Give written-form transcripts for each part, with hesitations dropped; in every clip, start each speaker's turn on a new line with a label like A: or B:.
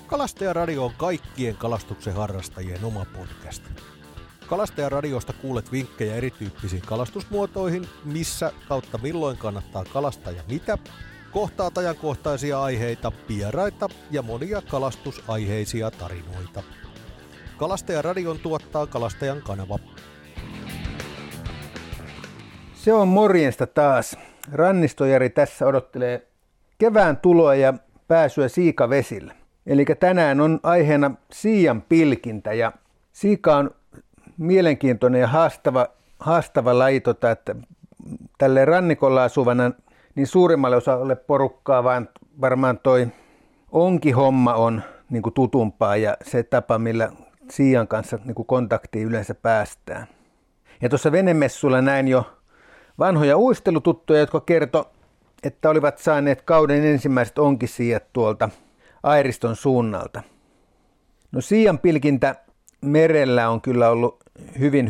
A: Kalastajaradio on kaikkien kalastuksen harrastajien oma podcast. Kalastajaradiosta kuulet vinkkejä erityyppisiin kalastusmuotoihin, missä kautta milloin kannattaa kalastaa ja mitä, kohtaat ajankohtaisia aiheita, vieraita ja monia kalastusaiheisia tarinoita. Kalastajaradion tuottaa Kalastajan kanava.
B: Se on morjesta taas. Rannistojari tässä odottelee kevään tuloa ja pääsyä siikavesille. Eli tänään on aiheena siian pilkintä ja siika on mielenkiintoinen ja haastava laji, että tälle rannikolla asuvana niin suurimmalle osalle porukkaa vaan varmaan toi onkihomma on niin kuin tutumpaa ja se tapa, millä siian kanssa niin kuin kontaktiin yleensä päästään. Ja tuossa venemessulla näin jo vanhoja uistelututtuja, jotka kertoi, että olivat saaneet kauden ensimmäiset onkisiiat tuolta Airiston suunnalta. No siian pilkintä merellä on kyllä ollut hyvin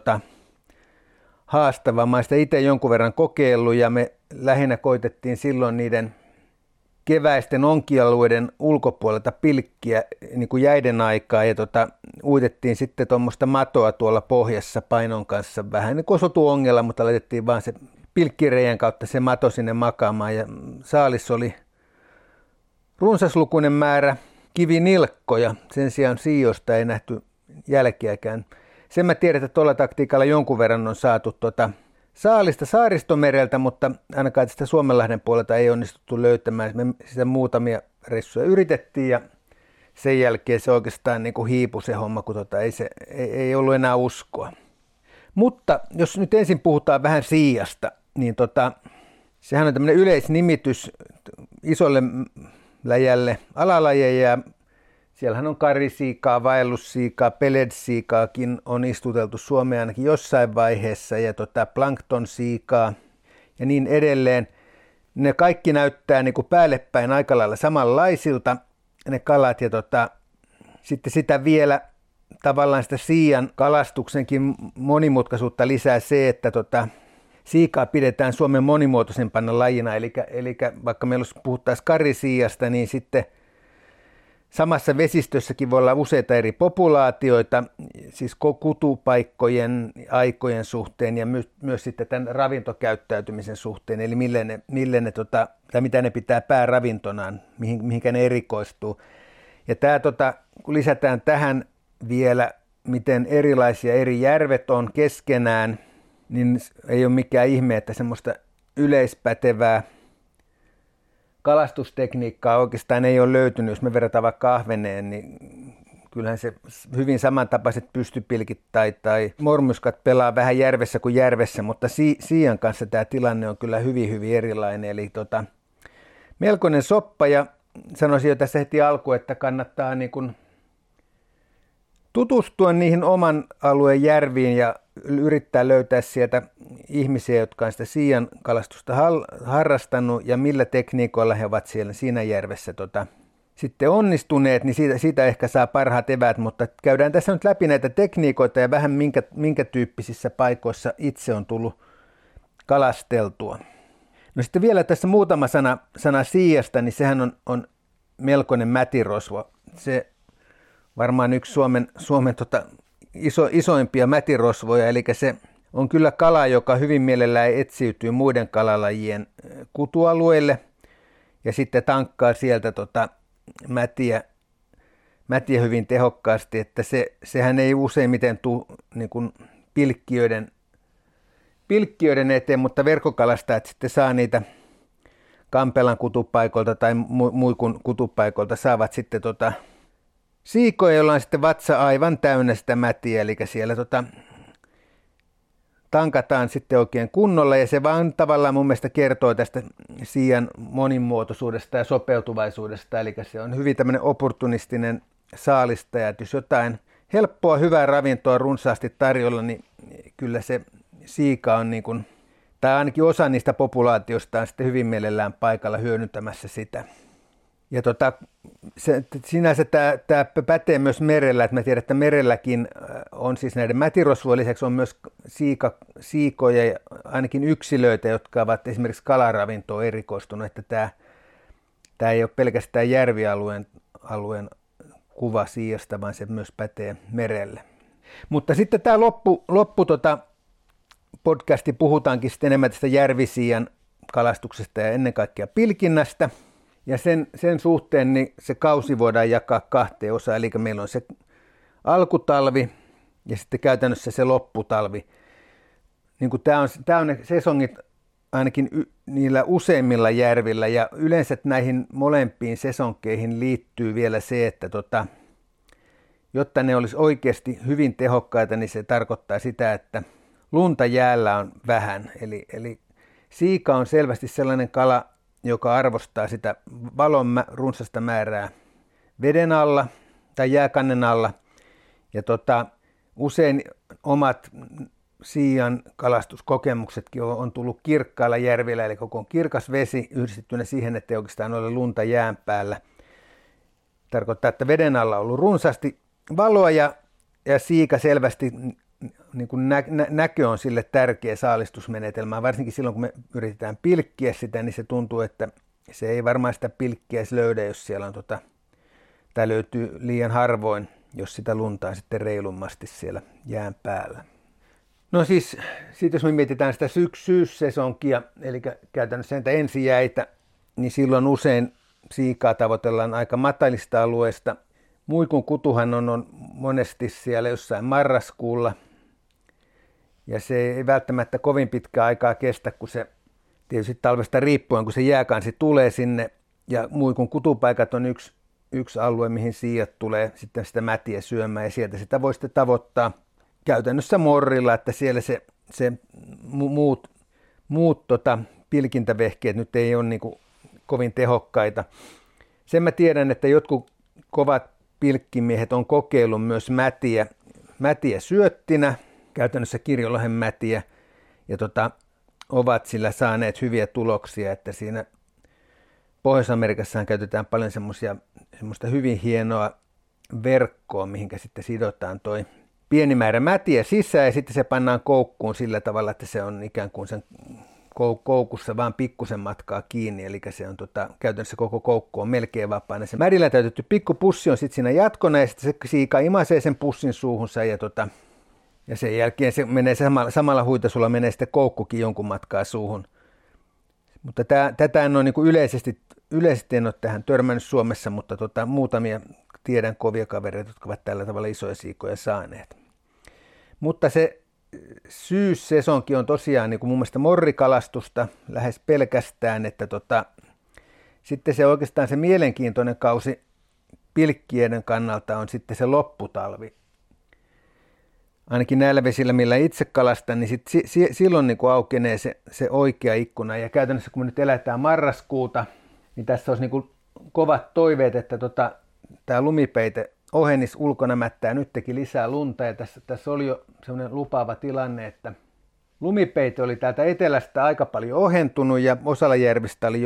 B: haastavaa. Mä sitä itse jonkun verran kokeillut ja me lähinnä koitettiin silloin niiden keväisten onkialueiden ulkopuolelta pilkkiä niin kuin jäiden aikaa ja uitettiin sitten tuommoista matoa tuolla pohjassa painon kanssa vähän niin kuin sotuongella, mutta laitettiin vaan se pilkkireijän kautta se mato sinne makaamaan ja saalis oli runsaslukuinen määrä kivinilkkoja, sen sijaan siijosta ei nähty jälkeäkään. Sen mä tiedän, että tuolla taktiikalla jonkun verran on saatu saalista Saaristomereltä, mutta ainakaan tästä Suomenlahden puolelta ei onnistuttu löytämään. Me sitä muutamia reissuja yritettiin ja sen jälkeen se oikeastaan niin kuin hiipui se homma, kun ei ollut enää uskoa. Mutta jos nyt ensin puhutaan vähän siijasta, niin sehän on tämmöinen yleisnimitys isolle läjälle alalajeja ja siellähän on karisiikaa, vaellussiikaa, peledsiikaakin on istuteltu Suomeen ainakin jossain vaiheessa ja planktonsiikaa ja niin edelleen. Ne kaikki näyttää niin kuin päällepäin aika lailla samanlaisilta ne kalat ja sitten sitä vielä tavallaan sitä siian kalastuksenkin monimutkaisuutta lisää se, että siikaa pidetään Suomen monimuotoisempana lajina, eli vaikka meillä puhuttaisiin karisiiasta, niin sitten samassa vesistössäkin voi olla useita eri populaatioita, siis kutupaikkojen aikojen suhteen ja myös sitten tämän ravintokäyttäytymisen suhteen, eli mitä ne pitää pääravintonaan, mihinkä ne erikoistuu. Ja tämä, kun lisätään tähän vielä, miten erilaisia eri järvet on keskenään, niin ei ole mikään ihme, että semmoista yleispätevää kalastustekniikkaa oikeastaan ei ole löytynyt. Jos me verrataan vaikka ahveneen, niin kyllähän se hyvin samantapaiset pystypilkit tai mormuskat pelaa vähän järvessä kuin järvessä, mutta siian kanssa tämä tilanne on kyllä hyvin erilainen. Eli melkoinen soppa ja sanoisin jo tässä heti alkuun, että kannattaa niin kuin tutustua niihin oman alueen järviin ja yrittää löytää sieltä ihmisiä, jotka on sitä siian kalastusta harrastanut ja millä tekniikoilla he ovat siinä järvessä sitten onnistuneet, niin siitä ehkä saa parhaat eväät, mutta käydään tässä nyt läpi näitä tekniikoita ja vähän minkä tyyppisissä paikoissa itse on tullut kalasteltua. No sitten vielä tässä muutama sana siijasta, niin sehän on melkoinen mätirosvo. Se varmaan yksi Suomen isoimpia mätirosvoja, eli se on kyllä kala, joka hyvin mielellään etsiytyy muiden kalalajien kutualueille ja sitten tankkaa sieltä mätiä hyvin tehokkaasti, että sehän ei useimmiten tule niin kuin pilkkiöiden eteen, mutta verkkokalastajat sitten saa niitä Kampelan kutupaikoilta tai muikun kutupaikoilta saavat sitten siikoja, joilla on sitten vatsa aivan täynnä sitä mätiä, eli siellä tankataan sitten oikein kunnolla ja se vaan tavallaan mun mielestä kertoo tästä siian monimuotoisuudesta ja sopeutuvaisuudesta, eli se on hyvin tämmöinen opportunistinen saalistaja, että jos jotain helppoa, hyvää ravintoa runsaasti tarjolla, niin kyllä se siika on niin kuin, tai ainakin osa niistä populaatioista on sitten hyvin mielellään paikalla hyödyntämässä sitä. Ja sinänsä tämä pätee myös merellä, että mä tiedän, että merelläkin on siis näiden mätirosvojen lisäksi on myös siikoja ja ainakin yksilöitä, jotka ovat esimerkiksi kalaravintoon erikoistunut, että tämä ei ole pelkästään järvialueen kuva siiosta, vaan se myös pätee merelle. Mutta sitten tämä loppu podcasti puhutaankin sitten enemmän tästä järvisiian kalastuksesta ja ennen kaikkea pilkinnästä. Ja sen suhteen niin se kausi voidaan jakaa kahteen osaan, eli meillä on se alkutalvi ja sitten käytännössä se lopputalvi. Niin kuin tämä on ne sesongit ainakin niillä useimmilla järvillä, ja yleensä näihin molempiin sesonkeihin liittyy vielä se, että jotta ne olisi oikeasti hyvin tehokkaita, niin se tarkoittaa sitä, että lunta jäällä on vähän. Eli siika on selvästi sellainen kala, joka arvostaa sitä valon runsasta määrää veden alla tai jääkannen alla. Ja usein omat siian kalastuskokemuksetkin on tullut kirkkailla järvillä, eli koko on kirkas vesi yhdistettynä siihen, että ei oikeastaan ole lunta jään päällä. Tarkoittaa, että veden alla on ollut runsaasti valoa ja siika selvästi niin kuin näkö on sille tärkeä saalistusmenetelmä. Varsinkin silloin, kun me yritetään pilkkiä sitä, niin se tuntuu, että se ei varmaan sitä pilkkiä edes löydä, jos siellä on tai löytyy liian harvoin, jos sitä lunta on sitten reilummasti siellä jään päällä. No siis, jos me mietitään sitä syyssesonkia, eli käytännössä entä ensijäitä, niin silloin usein siikaa tavoitellaan aika matalista alueesta. Muikun kutuhan on monesti siellä jossain marraskuulla, ja se ei välttämättä kovin pitkää aikaa kestä, kun se tietysti talvesta riippuen, kun se jääkansi tulee sinne, ja muikun kutupaikat on yksi alue, mihin siijat tulee sitten sitä mätiä syömään, ja sieltä sitä voi sitten tavoittaa käytännössä morrilla, että siellä se muut pilkintävehkeet nyt ei ole niin kuin kovin tehokkaita. Sen mä tiedän, että jotkut kovat pilkkimiehet on kokeillut myös mätiä syöttinä, käytännössä kirjolohen mätiä, ja ovat sillä saaneet hyviä tuloksia, että siinä Pohjois-Amerikassahan käytetään paljon semmoista hyvin hienoa verkkoa, mihinkä sitten sidotaan toi pieni määrä mätiä sisään, ja sitten se pannaan koukkuun sillä tavalla, että se on ikään kuin sen koukussa vaan pikkusen matkaa kiinni, eli se on käytännössä koko koukku on melkein vapaana. Se märillä täytetty pikkupussi on sitten siinä jatkona, ja sitten se siika imasee sen pussin suuhunsa, ja sen jälkeen se menee samalla huitasulla menee sitten koukkukin jonkun matkaa suuhun. Mutta tätä en ole niin kuin yleisesti en ole tähän törmännyt Suomessa, mutta muutamia tiedän kovia kavereita, jotka ovat tällä tavalla isoja siikoja saaneet. Mutta se syyssesonki on tosiaan niin kuin mun mielestä morrikalastusta lähes pelkästään, että sitten se oikeastaan se mielenkiintoinen kausi pilkkijöiden kannalta on sitten se lopputalvi. Ainakin näillä vesillä, millä itse kalastan, niin silloin niin kuin aukenee se oikea ikkuna. Ja käytännössä kun me nyt eletään marraskuuta, niin tässä olisi niin kuin kovat toiveet, että tämä lumipeite ohenisi ulkona, mättää nyt teki lisää lunta. Ja tässä oli jo sellainen lupaava tilanne, että lumipeite oli täältä etelästä aika paljon ohentunut ja osalla järvistä oli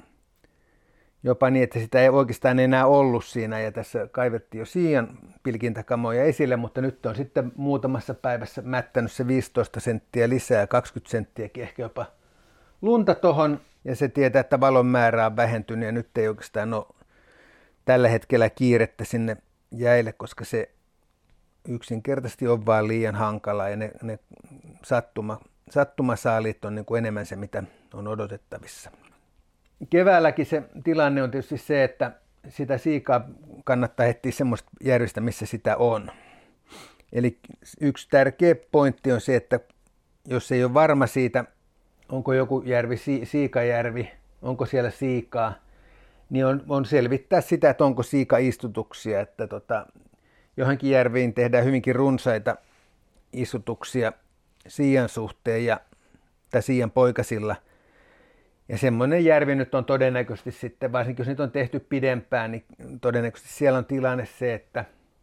B: jopa niin, että sitä ei oikeastaan enää ollut siinä, ja tässä kaivettiin jo siian pilkintäkamoja esille, mutta nyt on sitten muutamassa päivässä mättänyt se 15 senttiä lisää, 20 senttiäkin ehkä jopa lunta tohon, ja se tietää, että valon määrä on vähentynyt, ja nyt ei oikeastaan ole tällä hetkellä kiirettä sinne jäille, koska se yksinkertaisesti on vaan liian hankala, ja ne sattumasaaliit on niin kuin enemmän se, mitä on odotettavissa. Keväälläkin se tilanne on tietysti se, että sitä siikaa kannattaa etsiä semmoista järvistä, missä sitä on. Eli yksi tärkeä pointti on se, että jos ei ole varma siitä, onko joku järvi siikajärvi, onko siellä siikaa, niin on selvittää sitä, että onko siikaistutuksia. Että johonkin järviin tehdään hyvinkin runsaita istutuksia siian suhteen tai siian poikasilla. Ja semmoinen järvi nyt on todennäköisesti sitten, varsinkin jos niitä on tehty pidempään, niin todennäköisesti siellä on tilanne se, että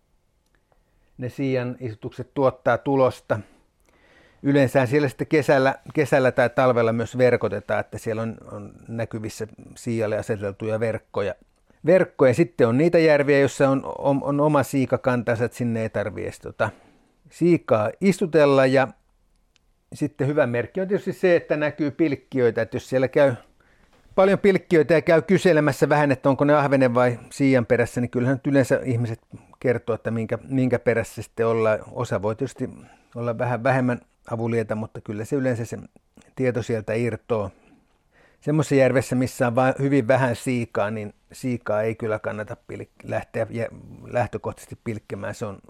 B: ne siian istutukset tuottaa tulosta. Yleensä siellä sitten kesällä tai talvella myös verkotetaan, että siellä on näkyvissä siialle aseteltuja verkkoja. Sitten on niitä järviä, joissa on oma siikakantansa, että sinne ei tarvitse siikaa istutella. Ja sitten hyvä merkki on tietysti se, että näkyy pilkkijöitä, että jos siellä käy paljon pilkkiöitä ja käy kyselemässä vähän, että onko ne ahvenen vai siian perässä, niin kyllähän nyt yleensä ihmiset kertoo, että minkä perässä sitten ollaan. Osa voi tietysti olla vähän vähemmän avulieta, mutta kyllä se yleensä se tieto sieltä irtoaa. Semmoisessa järvessä, missä on vain hyvin vähän siikaa, niin siikaa ei kyllä kannata lähteä lähtökohtaisesti pilkkemään. Se on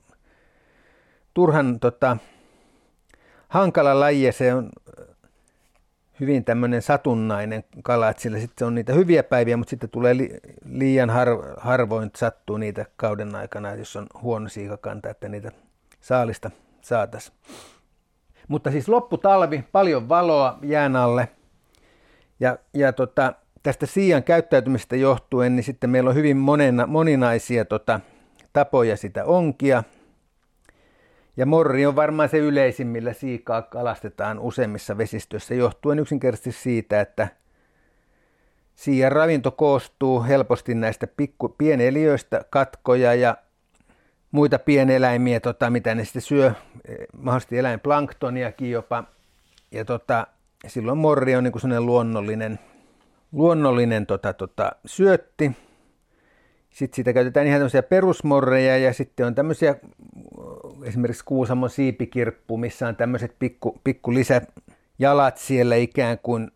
B: turhan hankala laji ja se on hyvin tämmöinen satunnainen kala, että sillä sitten on niitä hyviä päiviä, mutta sitten tulee liian harvoin sattuu niitä kauden aikana, jos on huono siikakanta, että niitä saalista saataisiin. Mutta siis lopputalvi, paljon valoa jään alle ja tästä siian käyttäytymisestä johtuen, niin sitten meillä on hyvin moninaisia tapoja sitä onkia. Ja morri on varmaan se yleisin, millä siikaa kalastetaan useimmissa vesistöissä, johtuen yksinkertaisesti siitä, että siian ravinto koostuu helposti näistä pieneliöistä, katkoja ja muita pieneläimiä, mitä ne sitten syö, mahdollisesti eläinplanktoniakin jopa. Ja silloin morri on niin kuin sellainen luonnollinen syötti. Sitten siitä käytetään ihan tämmöisiä perusmorreja ja sitten on tämmöisiä esimerkiksi Kuusamon siipikirppu, missä on tämmöiset pikku lisäjalat siellä ikään kuin.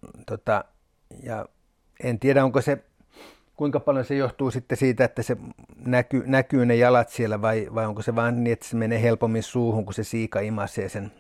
B: Ja en tiedä, kuinka paljon se johtuu sitten siitä, että se näkyy ne jalat siellä vai onko se vaan niin, että se menee helpommin suuhun, kun se siika imasee sen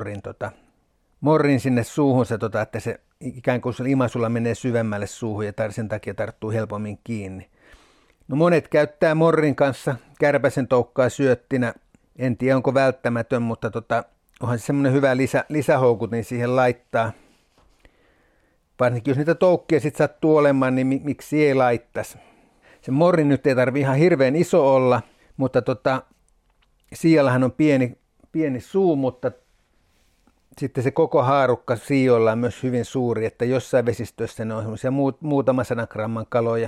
B: morrin sinne suuhunsa, että se ikään kuin se imasulla menee syvemmälle suuhun ja sen takia tarttuu helpommin kiinni. No monet käyttää morrin kanssa kärpäsen toukkaa syöttinä. En tiedä, onko välttämätön, mutta onhan se semmoinen hyvä lisähoukut, niin siihen laittaa. Varsinkin jos niitä toukkia sitten sattuu olemaan, niin miksi ei laittaisi. Se morri nyt ei tarvitse ihan hirveän iso olla, mutta siiallahan on pieni suu, mutta sitten se koko haarukka siijolla on myös hyvin suuri, että jossain vesistössä ne on semmoisia muutaman 100 gramman kaloja.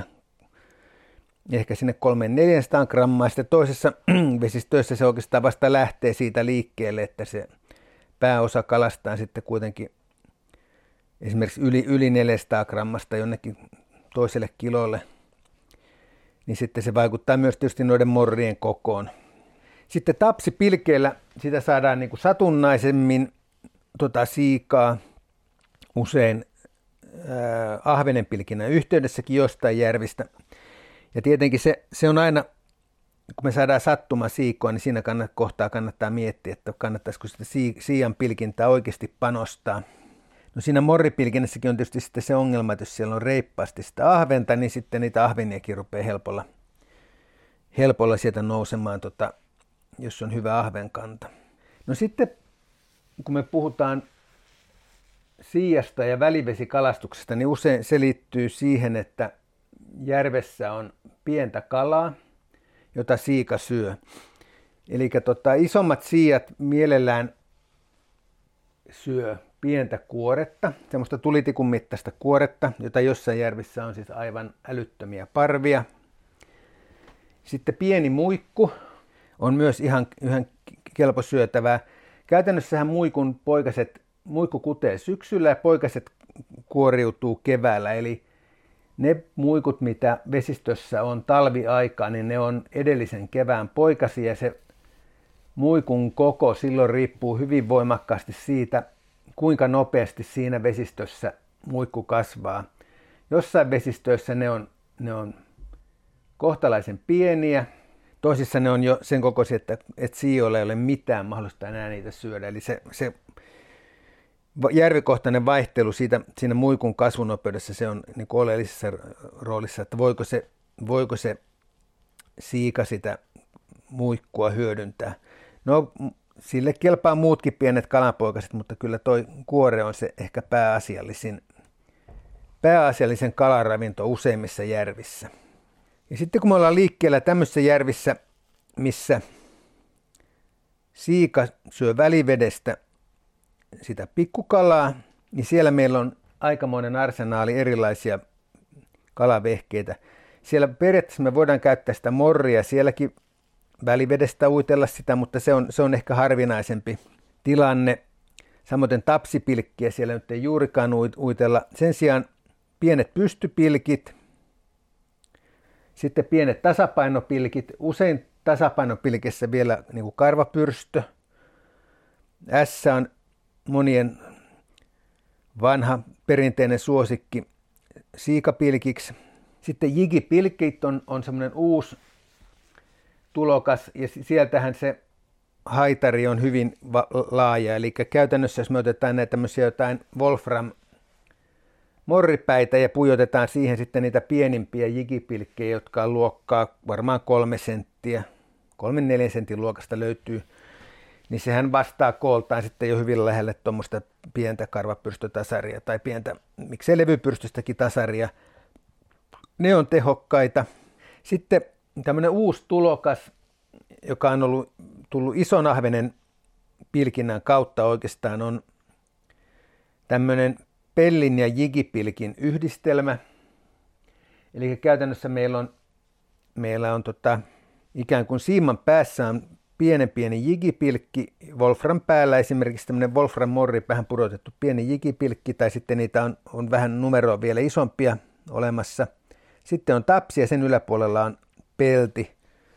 B: Ehkä sinne 300-400 grammaa. Sitten toisessa vesistöissä se oikeastaan vasta lähtee siitä liikkeelle, että se pääosa kalastaan sitten kuitenkin esimerkiksi yli 400 grammasta jonnekin toiselle kilolle. Niin sitten se vaikuttaa myös tietysti noiden morrien kokoon. Sitten tapsipilkeillä sitä saadaan niin kuin satunnaisemmin siikaa usein ahvenenpilkinnän yhteydessäkin jostain järvistä. Ja tietenkin se on aina, kun me saadaan sattuma siikoa, niin siinä kohtaa kannattaa miettiä, että kannattaisiko sitä siian pilkintää oikeasti panostaa. No siinä morripilkinnässäkin on tietysti sitten se ongelma, että jos siellä on reippaasti sitä ahventa, niin sitten niitä ahveniakin rupeaa helpolla sieltä nousemaan, jos on hyvä ahvenkanta. No sitten kun me puhutaan siiasta ja välivesikalastuksesta, niin usein se liittyy siihen, että järvessä on pientä kalaa, jota siika syö. Eli isommat siat mielellään syö pientä kuoretta, semmoista tulitikun mittaista kuoretta, jota jossain järvissä on siis aivan älyttömiä parvia. Sitten pieni muikku on myös ihan kelpo syötävää. Käytännössähän muikku kutee syksyllä ja poikaset kuoriutuu keväällä, eli ne muikut, mitä vesistössä on talviaikaa, niin ne on edellisen kevään poikasia ja se muikun koko silloin riippuu hyvin voimakkaasti siitä, kuinka nopeasti siinä vesistössä muikku kasvaa. Jossain vesistöissä ne on kohtalaisen pieniä, toisissa ne on jo sen kokoisia, että siijoilla ei ole mitään mahdollista enää niitä syödä. Eli se järvikohtainen vaihtelu siinä muikun kasvunopeudessa se on niin kuin oleellisessa roolissa, että voiko se siika sitä muikkua hyödyntää. No sille kelpaa muutkin pienet kalanpoikaset, mutta kyllä toi kuore on se ehkä pääasiallisen kalaravinto useimmissa järvissä. Ja sitten kun me ollaan liikkeellä tämmöisissä järvissä, missä siika syö välivedestä sitä pikkukalaa, niin siellä meillä on aikamoinen arsenaali erilaisia kalavehkeitä. Siellä periaatteessa me voidaan käyttää sitä morria, sielläkin välivedestä uitella sitä, mutta se on ehkä harvinaisempi tilanne. Samoin tapsipilkkiä siellä nyt ei juurikaan uitella. Sen sijaan pienet pystypilkit, sitten pienet tasapainopilkit, usein tasapainopilkissä vielä niin kuin karvapyrstö. S on monien vanha perinteinen suosikki siikapilkiksi. Sitten jigipilkit on semmoinen uusi tulokas ja sieltähän se haitari on hyvin laaja. Eli käytännössä jos me otetaan näitä tämmöisiä jotain Wolfram morripäitä ja pujotetaan siihen sitten niitä pienimpiä jigipilkkejä, jotka on luokkaa varmaan 3 senttiä, 3-4 sentin luokasta löytyy, niin sehän vastaa kooltaan sitten jo hyvin lähelle tuommoista pientä karvapyrstötasaria tai pientä, miksei levypyrstöstäkin tasaria. Ne on tehokkaita. Sitten tämmöinen uusi tulokas, joka on tullut ison ahvenen pilkinnän kautta oikeastaan, on tämmöinen pellin ja jigipilkin yhdistelmä. Eli käytännössä meillä on ikään kuin siiman päässä on pieni jigipilkki, Wolfram päällä esimerkiksi tämmöinen Wolfram morri vähän pudotettu pieni jigipilkki, tai sitten niitä on vähän numeroa vielä isompia olemassa. Sitten on tapsi ja sen yläpuolella on pelti.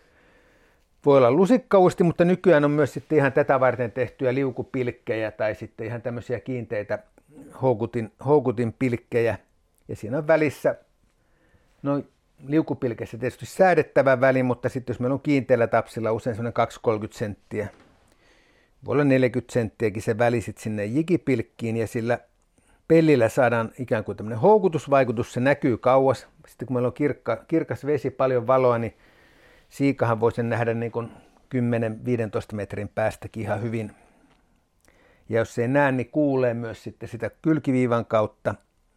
B: Voi olla lusikkausti, mutta nykyään on myös sitten ihan tätä varten tehtyjä liukupilkkejä tai sitten ihan tämmöisiä kiinteitä houkutinpilkkejä. Ja siinä on välissä, no liukupilkeissä tietysti säädettävä väli, mutta sitten jos meillä on kiinteällä tapsilla usein semmoinen 2-30 senttiä, voi olla 40 senttiäkin se väli sitten sinne jigipilkkiin ja sillä pellillä saadaan ikään kuin tämmöinen houkutusvaikutus, se näkyy kauas. Sitten kun meillä on kirkas vesi, paljon valoa, niin siikahan voi sen nähdä niin kuin 10-15 metrin päästäkin ihan hyvin. Ja jos se ei näe, niin kuulee myös sitten sitä kylkiviivan kautta.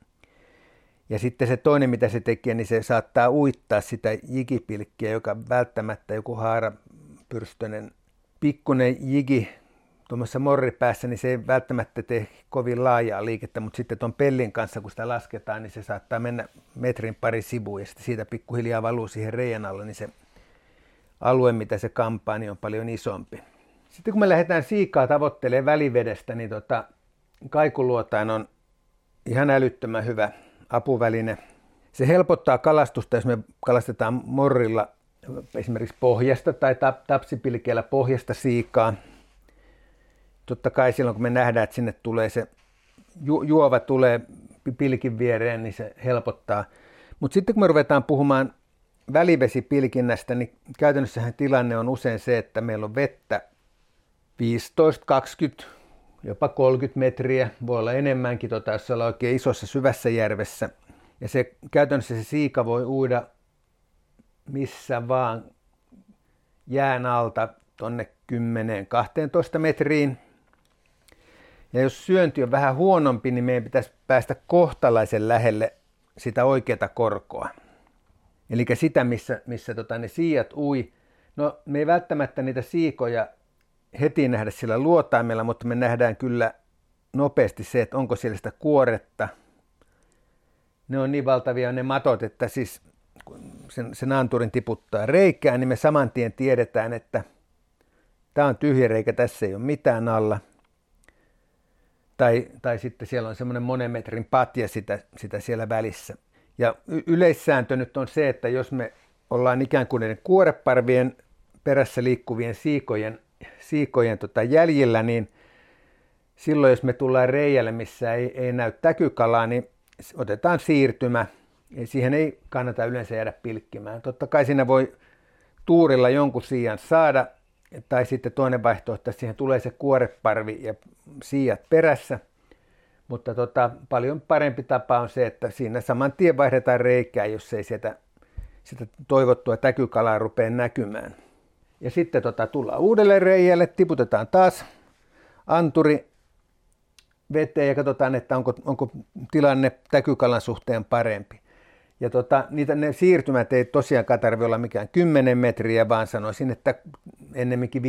B: Ja sitten se toinen, mitä se tekee, niin se saattaa uittaa sitä jigipilkkiä, joka välttämättä joku haarapyrstöinen pikkuinen jigi tuommoisessa morripäässä, niin se ei välttämättä tee kovin laajaa liikettä, mutta sitten tuon pellin kanssa, kun sitä lasketaan, niin se saattaa mennä metrin pari sivuun ja sitten siitä pikkuhiljaa valuu siihen reiän alle, niin se alue, mitä se kampaa, niin on paljon isompi. Sitten kun me lähdetään siikaa tavoittelemaan välivedestä, niin kaikuluotain on ihan älyttömän hyvä apuväline. Se helpottaa kalastusta, jos me kalastetaan morrilla esimerkiksi pohjasta tai tapsipilkeellä pohjasta siikaa. Totta kai silloin, kun me nähdään, että sinne tulee se juova tulee pilkin viereen, niin se helpottaa. Mutta sitten kun me ruvetaan puhumaan välivesipilkinnästä, niin käytännössähän tilanne on usein se, että meillä on vettä 15, 20, jopa 30 metriä, voi olla enemmänkin, jos ollaan oikein isossa syvässä järvessä. Ja se, käytännössä se siika voi uida missä vaan jään alta tonne 10-12 metriin. Ja jos syönti on vähän huonompi, niin meidän pitäisi päästä kohtalaisen lähelle sitä oikeata korkoa. Eli sitä, missä ne siijat ui. No me ei välttämättä niitä siikoja heti nähdä sillä luotaimella, mutta me nähdään kyllä nopeasti se, että onko siellä sitä kuoretta. Ne on niin valtavia ne matot, että siis kun sen anturin tiputtaa reikään, niin me saman tien tiedetään, että tämä on tyhjä reikä, tässä ei ole mitään alla. Tai sitten siellä on semmoinen monen metrin patja sitä siellä välissä. Ja yleissääntö nyt on se, että jos me ollaan ikään kuin ne kuoreparvien perässä liikkuvien siikojen jäljillä, niin silloin jos me tullaan reiälle, missä ei näy täkykalaa, niin otetaan siirtymä. Ja siihen ei kannata yleensä jäädä pilkkimään. Totta kai siinä voi tuurilla jonkun siian saada, tai sitten toinen vaihtoehto, että siihen tulee se kuoreparvi ja siijat perässä. Mutta paljon parempi tapa on se, että siinä saman tien vaihdetaan reikää, jos ei sitä toivottua täkykalaa rupea näkymään. Ja sitten tullaan uudelle reiälle, tiputetaan taas anturi veteen ja katsotaan, että onko tilanne täkykalan suhteen parempi. Ja ne siirtymät ei tosiaankaan tarvitse olla mikään 10 metriä, vaan sanoisin, että ennemminkin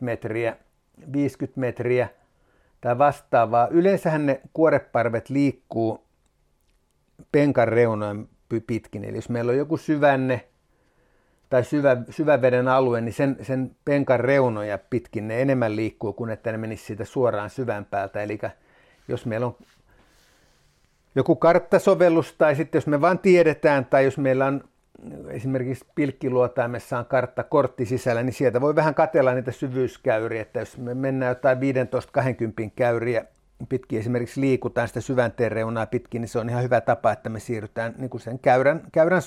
B: 50 metriä tai vastaavaa. Yleensähän ne kuoreparvet liikkuu penkan reunojen pitkin. Eli jos meillä on joku syvänne tai syväveden alue, niin sen penkan reunoja pitkin ne enemmän liikkuu kuin että ne menisi siitä suoraan syvän päältä. Eli jos meillä on joku karttasovellus, tai sitten jos me vaan tiedetään, tai jos meillä on esimerkiksi pilkkiluotaimessa on karttakortti sisällä, niin sieltä voi vähän katsella niitä syvyyskäyriä, että jos me mennään jotain 15-20 käyriä pitkin, esimerkiksi liikutaan sitä syvänteen reunaa pitkin, niin se on ihan hyvä tapa, että me siirrytään niin kuin sen käyrän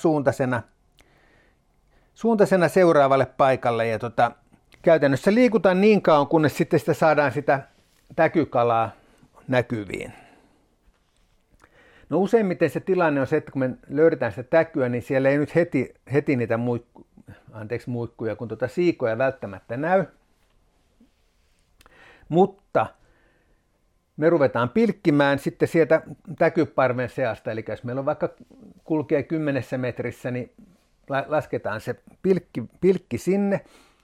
B: suuntaisena seuraavalle paikalle, ja käytännössä liikutaan niin kauan, kunnes sitten sitä saadaan sitä täkykalaa näkyviin. No useimmiten se tilanne on se, että kun me löydetään sitä täkyä, niin siellä ei nyt heti niitä muikkuja, kun siikoja välttämättä näy. Mutta me ruvetaan pilkkimään sitten sieltä täkyparven seasta, eli jos meillä on vaikka kulkee 10 metrissä, niin lasketaan se pilkki sinne.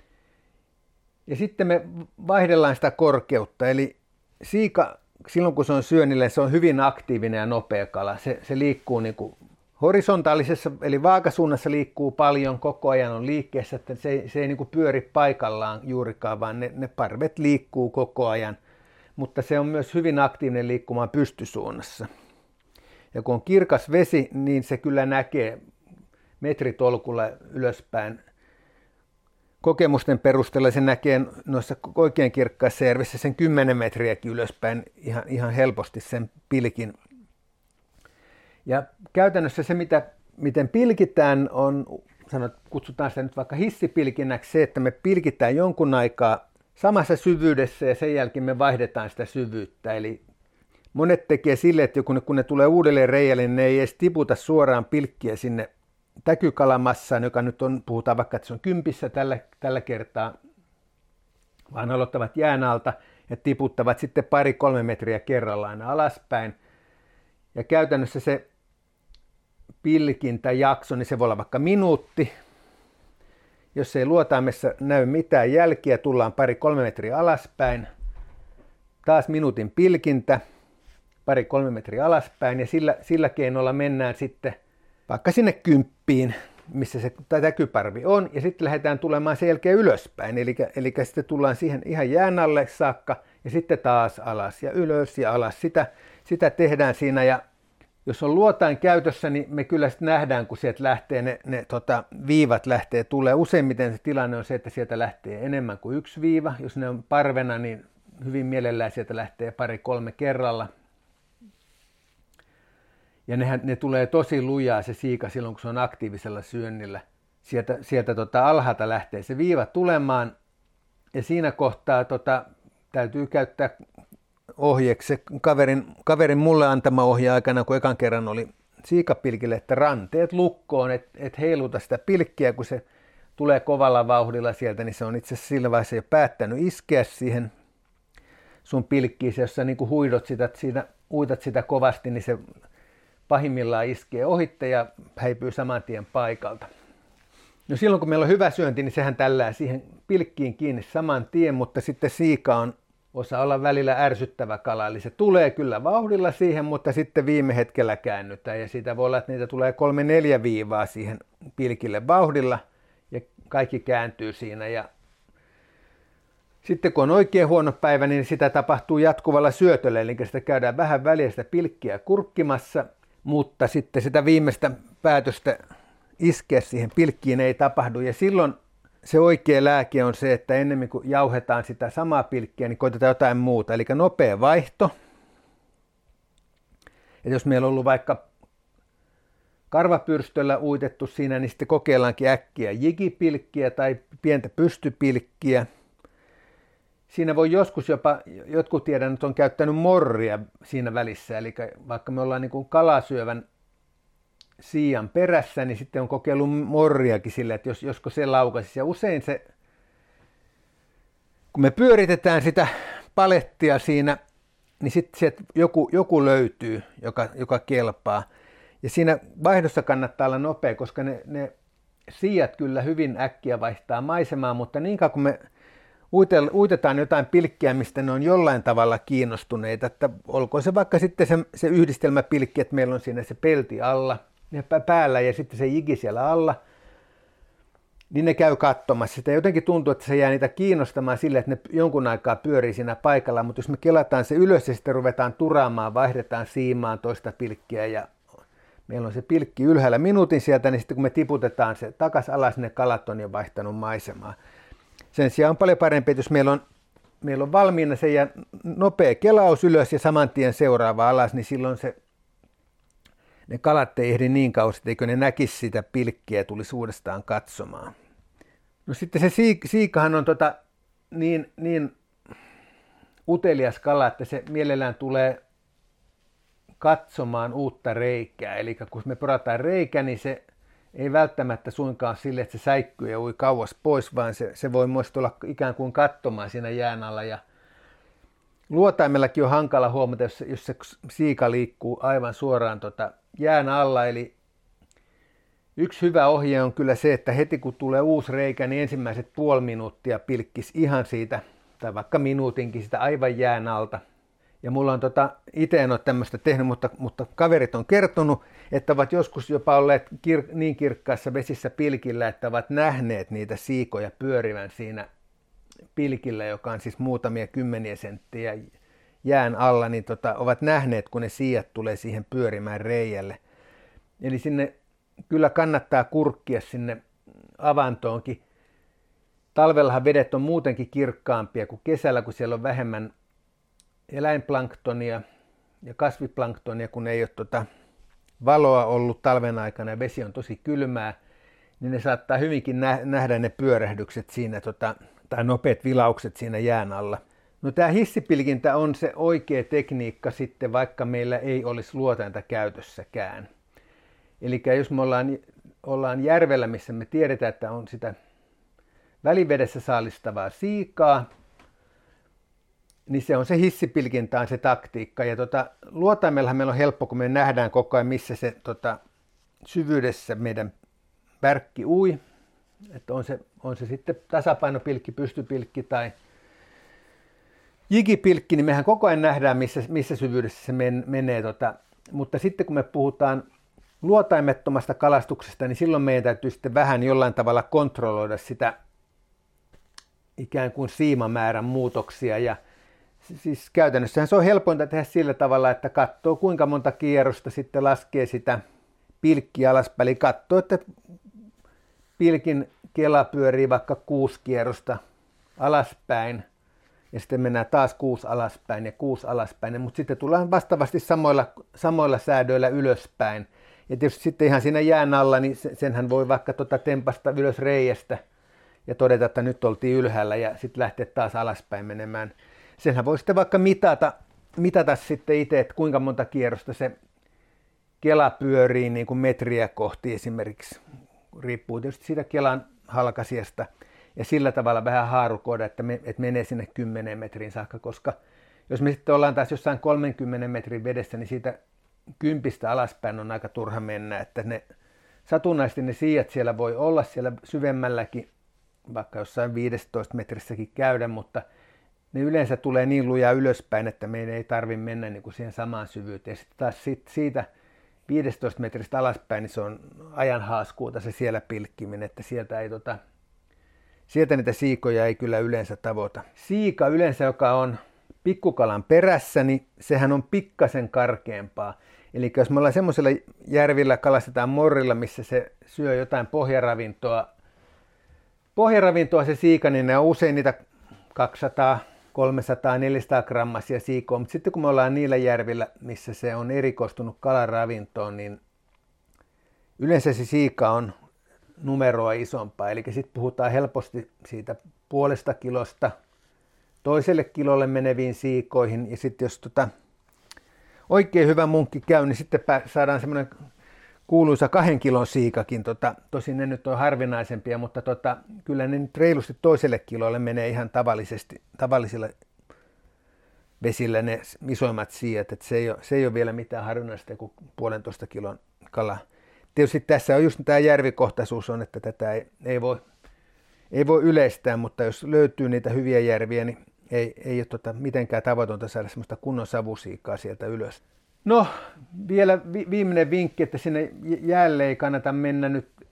B: Ja sitten me vaihdellaan sitä korkeutta, eli siika silloin kun se on syönnillä, se on hyvin aktiivinen ja nopea kala. Se liikkuu niin kuin horisontaalisessa, eli vaakasuunnassa liikkuu paljon, koko ajan on liikkeessä, että se ei niin kuin pyöri paikallaan juurikaan, vaan ne parvet liikkuu koko ajan. Mutta se on myös hyvin aktiivinen liikkumaan pystysuunnassa. Ja kun on kirkas vesi, niin se kyllä näkee metritolkulla ylöspäin. Kokemusten perusteella se näkee noissa oikein kirkkaissa järvissä sen 10 metriäkin ylöspäin ihan helposti sen pilkin. Ja käytännössä se, miten pilkitään, kutsutaan sitä nyt vaikka hissipilkinnäksi, se, että me pilkitään jonkun aikaa samassa syvyydessä ja sen jälkeen me vaihdetaan sitä syvyyttä. Eli monet tekee sille, että kun ne tulee uudelleen reiälle, niin ne ei edes tiputa suoraan pilkkiä sinne täkykalamassaan, joka nyt on, puhutaan vaikka, että se on 10 tällä kertaa, vaan aloittavat jään alta ja tiputtavat sitten 2-3 metriä kerrallaan alaspäin. Ja käytännössä se pilkintäjakso, niin se voi olla vaikka minuutti. Jos ei luotaimessa näy mitään jälkiä, tullaan 2-3 metriä alaspäin. Taas minuutin pilkintä, 2-3 metriä alaspäin ja sillä keinolla mennään sitten vaikka sinne 10, missä se täkyparvi on, ja sitten lähdetään tulemaan sen jälkeen ylöspäin. Eli sitten tullaan siihen ihan jään alle saakka, ja sitten taas alas ja ylös ja alas. Sitä tehdään siinä, ja jos on luotain käytössä, niin me kyllä sitten nähdään, kun sieltä lähtee ne viivat tulee. Useimmiten se tilanne on se, että sieltä lähtee enemmän kuin 1 viiva. Jos ne on parvena, niin hyvin mielellään sieltä lähtee 2-3 kerralla. Ja ne tulee tosi lujaa se siika silloin, kun se on aktiivisella syönnillä. Sieltä alhaalta lähtee se viiva tulemaan. Ja siinä kohtaa täytyy käyttää ohjeeksi se kaverin mulle antama ohje aikana, kun ekan kerran oli siikapilkille, että ranteet lukkoon, et heiluta sitä pilkkiä, kun se tulee kovalla vauhdilla sieltä, niin se on itse asiassa sillä vaiheessa jo päättänyt iskeä siihen sun pilkkiin. Jos sä niin kuin uitat sitä kovasti, niin se pahimmillaan iskee ohitte ja häipyy saman tien paikalta. No silloin kun meillä on hyvä syönti, niin sehän tällää siihen pilkkiin kiinni saman tien, mutta sitten siika osaa olla välillä ärsyttävä kala. Eli se tulee kyllä vauhdilla siihen, mutta sitten viime hetkellä käännytään ja siitä voi olla, että niitä tulee 3-4 viivaa siihen pilkille vauhdilla ja kaikki kääntyy siinä. Ja sitten kun on oikein huono päivä, niin sitä tapahtuu jatkuvalla syötöllä, eli sitä käydään vähän väliä sitä pilkkiä kurkkimassa, mutta sitten sitä viimeistä päätöstä iskeä siihen pilkkiin ei tapahdu. Ja silloin se oikea lääke on se, että ennemmin kuin jauhetaan sitä samaa pilkkiä, niin koitetaan jotain muuta. Eli nopea vaihto. Ja jos meillä on ollut vaikka karvapyrstöllä uitettu siinä, niin sitten kokeillaankin äkkiä jigipilkkiä tai pientä pystypilkkiä. Siinä voi joskus jopa, jotkut tiedän, että on käyttänyt morria siinä välissä, eli vaikka me ollaan niin kuin kalasyövän siian perässä, niin sitten on kokeillut morriakin sille, että josko se laukaisi. Ja usein se, kun me pyöritetään sitä palettia siinä, niin sitten sieltä joku löytyy, joka kelpaa. Ja siinä vaihdossa kannattaa olla nopea, koska ne siat kyllä hyvin äkkiä vaihtaa maisemaa, mutta niin kauan kun me uitetaan jotain pilkkiä, mistä ne on jollain tavalla kiinnostuneita, että olkoon se vaikka sitten se yhdistelmäpilkki, että meillä on siinä se pelti alla ja päällä ja sitten se jigi siellä alla, niin ne käy katsomassa sitä. Jotenkin tuntuu, että se jää niitä kiinnostamaan sille, että ne jonkun aikaa pyörii siinä paikalla, mutta jos me kelataan se ylös ja sitten ruvetaan turaamaan, vaihdetaan siimaan toista pilkkiä ja meillä on se pilkki ylhäällä minuutin sieltä, niin sitten kun me tiputetaan se takas alas, ne kalat on jo vaihtanut maisemaa. Sen sijaan on paljon parempi, että jos meillä on valmiina se ja nopea kelaus ylös ja saman tien seuraava alas, niin silloin ne kalat ei ehdi niin kauan, etteikö ne näkisi sitä pilkkiä ja tulisi uudestaan katsomaan. No sitten se siikahan on niin utelias kala, että se mielellään tulee katsomaan uutta reikää. Eli kun me porataan reikä, niin se ei välttämättä suinkaan sille, että se säikkyy ja ui kauas pois, vaan se voi myös tulla ikään kuin katsomaan siinä jään alla. Ja luotaimellakin on hankala huomata, jos se siika liikkuu aivan suoraan jään alla. Eli yksi hyvä ohje on kyllä se, että heti kun tulee uusi reikä, niin ensimmäiset puoli minuuttia pilkkisi ihan siitä, tai vaikka minuutinkin sitä aivan jään alta. Ja mulla on itse en ole tämmöistä tehnyt, mutta kaverit on kertonut, että ovat joskus jopa olleet niin kirkkaassa vesissä pilkillä, että ovat nähneet niitä siikoja pyörivän siinä pilkillä, joka on siis muutamia kymmeniä senttiä jään alla, niin ovat nähneet, kun ne siijat tulee siihen pyörimään reijälle. Eli sinne kyllä kannattaa kurkkia sinne avantoonkin. Talvellahan vedet on muutenkin kirkkaampia kuin kesällä, kun siellä on vähemmän eläinplanktonia ja kasviplanktonia, kun ei ole valoa ollut talven aikana ja vesi on tosi kylmää, niin ne saattaa hyvinkin nähdä ne pyörähdykset siinä, tai nopeat vilaukset siinä jään alla. No tämä hissipilkintä on se oikea tekniikka sitten, vaikka meillä ei olisi luotainta käytössäkään. Eli jos me ollaan järvellä, missä me tiedetään, että on sitä välivedessä saalistavaa siikaa, niin se on se hissipilkintä, on se taktiikka. Ja luotaimellahan meillä on helppo, kun me nähdään koko ajan, missä se syvyydessä meidän värkki ui. Että on se sitten tasapainopilkki, pystypilkki tai jigipilkki, niin mehän koko ajan nähdään, missä syvyydessä se menee. Mutta sitten kun me puhutaan luotaimettomasta kalastuksesta, niin silloin meidän täytyy sitten vähän jollain tavalla kontrolloida sitä ikään kuin siimamäärän muutoksia. Ja siis käytännössähän se on helpointa tehdä sillä tavalla, että katsoo kuinka monta kierrosta, sitten laskee sitä pilkkiä alaspäin. Eli katsoo, että pilkin kela pyörii vaikka 6 kierrosta alaspäin ja sitten mennään taas 6 alaspäin ja 6 alaspäin, mutta sitten tullaan vastaavasti samoilla säädöillä ylöspäin. Ja tietysti sitten ihan siinä jään alla, niin senhän voi vaikka tempasta ylös reiästä ja todeta, että nyt oltiin ylhäällä ja sitten lähteä taas alaspäin menemään. Senhän voi sitten vaikka mitata sitten itse, että kuinka monta kierrosta se kela pyörii niin kuin metriä kohti esimerkiksi. Riippuu tietysti siitä kelan halkasijasta ja sillä tavalla vähän haarukoida, että menee sinne 10 metrin saakka, koska jos me sitten ollaan taas jossain 30 metrin vedessä, niin siitä 10 alaspäin on aika turha mennä, että satunnaisesti ne siijat siellä voi olla siellä syvemmälläkin, vaikka jossain 15 metrissäkin käydä, mutta ne yleensä tulee niin lujaa ylöspäin, että meidän ei tarvitse mennä niin kuin siihen samaan syvyyteen. Sitten taas siitä 15 metristä alaspäin, niin se on ajan haaskuuta se siellä pilkkiminen, että sieltä niitä siikoja ei kyllä yleensä tavoita. Siika yleensä, joka on pikkukalan perässä, niin sehän on pikkasen karkeampaa. Eli jos me ollaan semmoisella järvillä, kalastetaan morrilla, missä se syö jotain pohjaravintoa se siika, niin ne on usein niitä 200, 300, 400 grammasia siikoa, mutta sitten kun me ollaan niillä järvillä, missä se on erikoistunut kalan ravintoon, niin yleensä se siika on numeroa isompaa, eli sitten puhutaan helposti siitä 0,5 kilosta toiselle kilolle meneviin siikoihin, ja sitten jos oikein hyvä munkki käy, niin sitten saadaan semmoinen kuuluisa 2 kilon siikakin, tosin ne nyt on harvinaisempia, mutta kyllä ne nyt reilusti toiselle kilolle menee ihan tavallisilla vesillä ne isoimmat siijat, että se ei ole vielä mitään harvinaista kuin 1,5 kilon kala. Tietysti tässä on just tämä järvikohtaisuus on, että tätä ei voi yleistää, mutta jos löytyy niitä hyviä järviä, niin ei ole mitenkään tavoitonta saada semmoista kunnon savusiikaa sieltä ylös. No, vielä viimeinen vinkki, että sinne jäälle ei kannata mennä nyt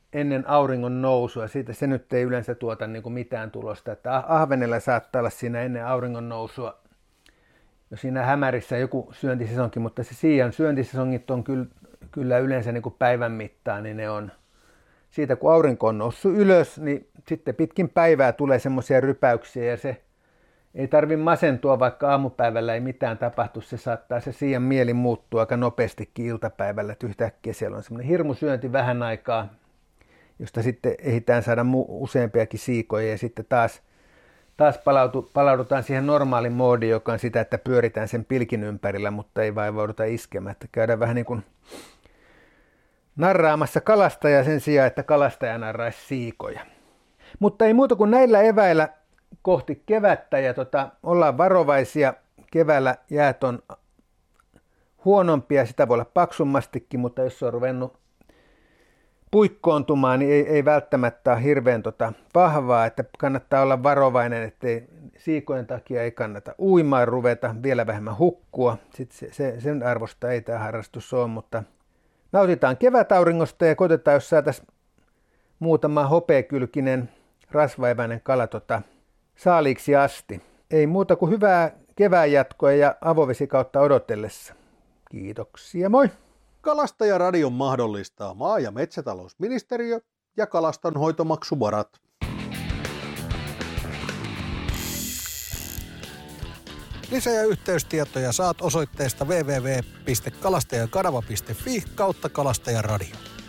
B: ennen auringon nousua. Siitä se nyt ei yleensä tuota niin kuin mitään tulosta. Että ahvenella saattaa olla siinä ennen auringon nousua jo siinä hämärissä joku syöntisesonki, mutta se siian syöntisesongit on kyllä yleensä niin kuin päivän mittaan, niin ne on siitä kun aurinko on noussut ylös, niin sitten pitkin päivää tulee semmoisia rypäyksiä ja se ei tarvitse masentua, vaikka aamupäivällä ei mitään tapahtu. Se saattaa se siian mieli muuttua aika nopeastikin iltapäivällä, että yhtäkkiä siellä on semmoinen hirmusyönti vähän aikaa, josta sitten ehditään saada useampiakin siikoja ja sitten taas palaudutaan siihen normaalin moodiin, joka on sitä, että pyöritään sen pilkin ympärillä, mutta ei vaivauduta iskemään. Että käydään vähän niin kuin narraamassa kalastajaa sen sijaan, että kalastaja narraisi siikoja. Mutta ei muuta kuin näillä eväillä kohti kevättä ja ollaan varovaisia. Keväällä jäät on huonompia, sitä voi olla paksummastikin, mutta jos se on ruvennut puikkoontumaan, niin ei välttämättä ole hirveän vahvaa, että kannattaa olla varovainen, ettei siikojen takia ei kannata uimaan ruveta, vielä vähemmän hukkua. Sitten sen arvosta ei tämä harrastus ole, mutta nautitaan kevätauringosta ja koitetaan, jos saataisiin muutama hopeakylkinen rasvaeväinen kala saaliiksi asti. Ei muuta kuin hyvää kevään jatkoa ja avovesikautta odotellessa. Kiitoksia, moi!
A: Kalastajaradion mahdollistaa maa- ja metsätalousministeriö ja kalastonhoitomaksuvarat. Lisä- ja yhteystietoja saat osoitteesta www.kalastajakanava.fi/kalastajaradio.